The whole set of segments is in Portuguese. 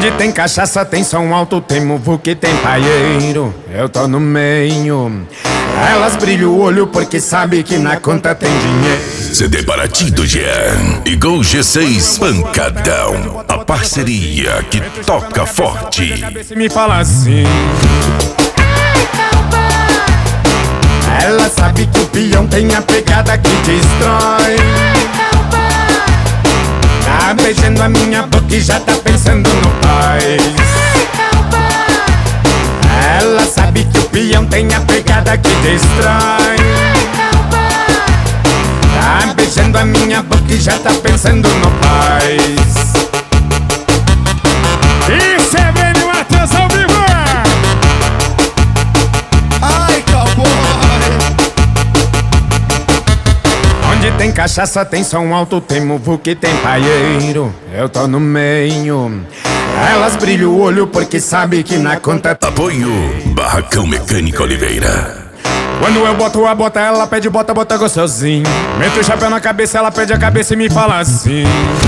Onde tem cachaça, tem som alto, tem muvuca, tem paieiro. Eu tô no meio. Elas brilham o olho porque sabe que na conta tem dinheiro. CD para Tito Jean e Gol G6 Pancadão. A parceria que toca forte. Me fala assim. Ela sabe que o peão tem a pegada que destrói. Tá beijando a minha boca e já tá pensando no pai. Ela sabe que o peão tem a pegada que destrói. Tá beijando a minha boca e já tá pensando no pai. Isso é bem no Matheus ao vivo. Ai, cowboy. Onde tem cachaça, tem som alto, tem muvuca, tem paieiro. Eu tô no meio. Elas brilham o olho porque sabe que na conta tá. Apoio Barracão Mecânica Oliveira. Quando eu boto a bota, ela pede bota, bota gostosinho. Meto o chapéu na cabeça, ela pede a cabeça e me fala assim.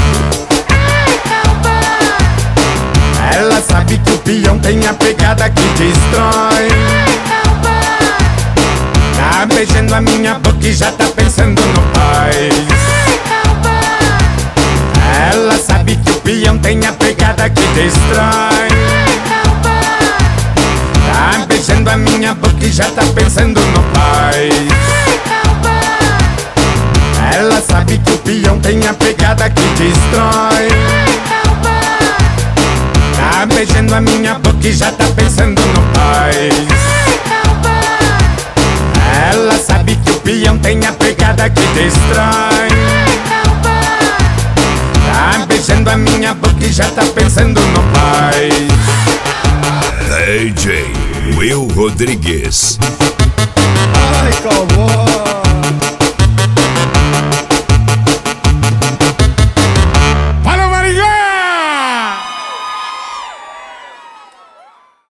Ela sabe que o peão tem a pegada que destrói. Tá beijando a minha boca e já tá pensando no pai. Ela sabe que o peão tem a pegada que destrói. Tá beijando a minha boca e já tá pensando no pai. Ela sabe que o peão tem a pegada que destrói. Tá beijando a minha boca e já tá pensando no pai. Ela sabe que o peão tem a pegada que destrói. Tá beijando a minha boca e já tá pensando no pai. DJ Will Rodrigues. Ai, cowboy.